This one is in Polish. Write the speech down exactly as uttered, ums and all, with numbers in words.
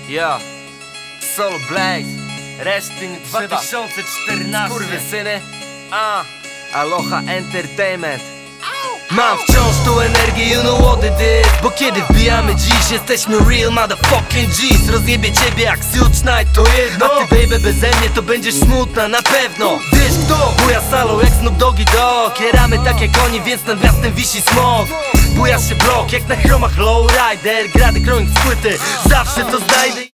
Ja, Solo Blaze, Resting dwa tysiące czternaście. Skurwysyny, a Aloha Entertainment. Mam wciąż tu energię, you know what it is. Bo kiedy wbijamy dziś, jesteśmy real motherfucking G's. Rozjebie ciebie jak Suge Knight, to jedno. A ty baby beze mnie to będziesz smutna na pewno. Wiesz kto? Buja salą jak Snoop Doggy Dogg. Kieramy tak jak oni, więc nad miastem wisi smog. Buja się blok jak na chromach lowrider. Grady krąg z płyty, zawsze to znajdę.